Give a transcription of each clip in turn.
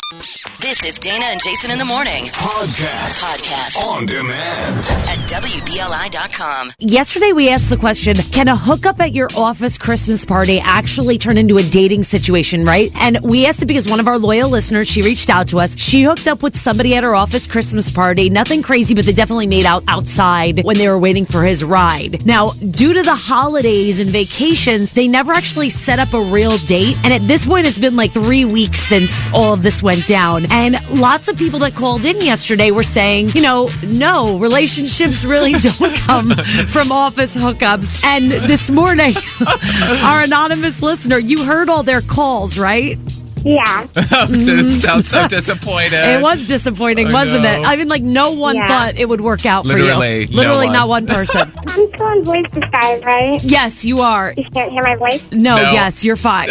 This is Dana and Jason in the morning. Podcast. On demand. At WBLI.com. Yesterday we asked the question, can a hookup at your office Christmas party actually turn into a dating situation, right? And we asked it because one of our loyal listeners, she reached out to us. She hooked up with somebody at her office Christmas party. Nothing crazy, but they definitely made out outside when they were waiting for his ride. Now, due to the holidays and vacations, they never actually set up a real date. And at this point, it's been like 3 weeks since all of this went down. And lots of people that called in yesterday were saying, no, relationships really don't come from office hookups. And this morning, our anonymous listener, you heard all their calls, right? Yeah. It sounds so disappointed. It was disappointing, wasn't it? I mean, no one thought it would work out for you. Literally not one person. I'm still on voice disguise, right? Yes, you are. You can't hear my voice? No, yes, you're fine.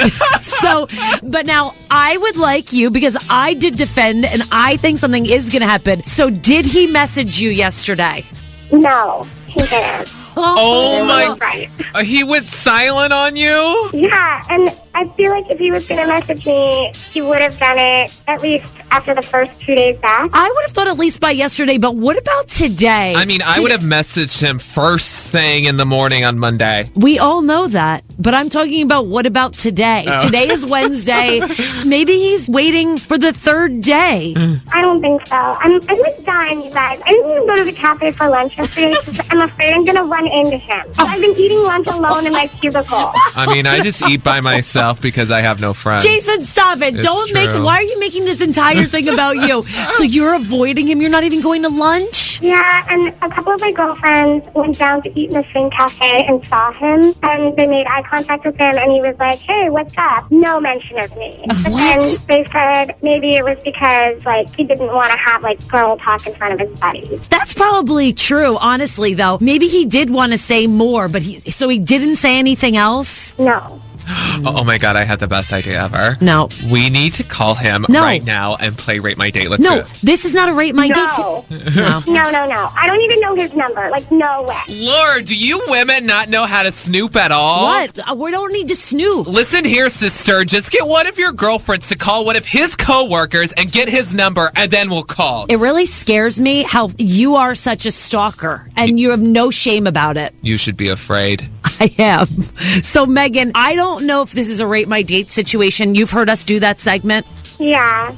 But now I would like you, because I did defend and I think something is going to happen. So did he message you yesterday? No, he didn't. Oh my! He went silent on you? Yeah, and I feel like if he was going to message me, he would have done it at least after the first 2 days back. I would have thought at least by yesterday, but what about today? I mean, I would have messaged him first thing in the morning on Monday. We all know that, but I'm talking about what about today? Oh. Today is Wednesday. Maybe he's waiting for the third day. I don't think so. I'm like dying, you guys. I didn't even go to the cafe for lunch yesterday because I'm afraid I'm going to run into him. So I've been eating lunch alone in my cubicle. I mean, I just eat by myself because I have no friends. Jason, stop it. Why are you making this entire thing about you? So you're avoiding him? You're not even going to lunch? Yeah, and a couple of my girlfriends went down to eat in the same cafe and saw him, and they made eye contact with him, and he was like, hey, what's up? No mention of me. And they said maybe it was because, he didn't want to have, girl talk in front of his buddies. That's probably true, honestly, though. Maybe he did want to say more, but he didn't say anything else? No. Oh my God, I had the best idea ever. No. We need to call him right now and play Rate My Date. Let's do it. This is not a Rate My Date. No. No. I don't even know his number. No way. Lord, do you women not know how to snoop at all? What? We don't need to snoop. Listen here, sister. Just get one of your girlfriends to call one of his coworkers and get his number, and then we'll call. It really scares me how you are such a stalker, and you have no shame about it. You should be afraid. I am. So, Megan, I don't know if this is a Rate My Date situation. You've heard us do that segment? Yeah.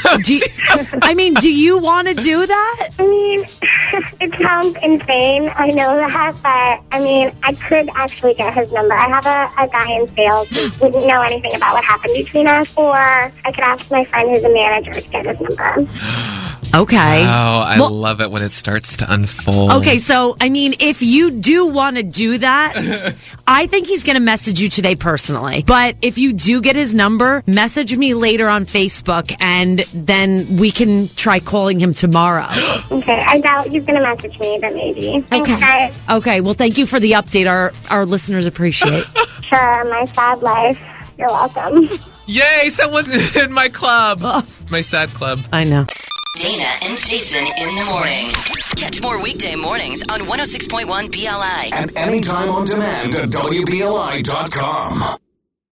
Do you want to do that? I mean, it sounds insane. I know that, but, I could actually get his number. I have a guy in sales who wouldn't know anything about what happened between us, or I could ask my friend who's a manager to get his number. Okay. Oh, I love it when it starts to unfold. Okay, so, if you do want to do that, I think he's going to message you today personally. But if you do get his number, message me later on Facebook, and then we can try calling him tomorrow. Okay, I doubt he's going to message me, but maybe. Okay. Okay, well, thank you for the update. Our listeners appreciate. Sure, my sad life. You're welcome. Yay, someone's in my club. My sad club. I know. Dana and Jason in the morning. Catch more weekday mornings on 106.1 BLI. And anytime on demand at WBLI.com.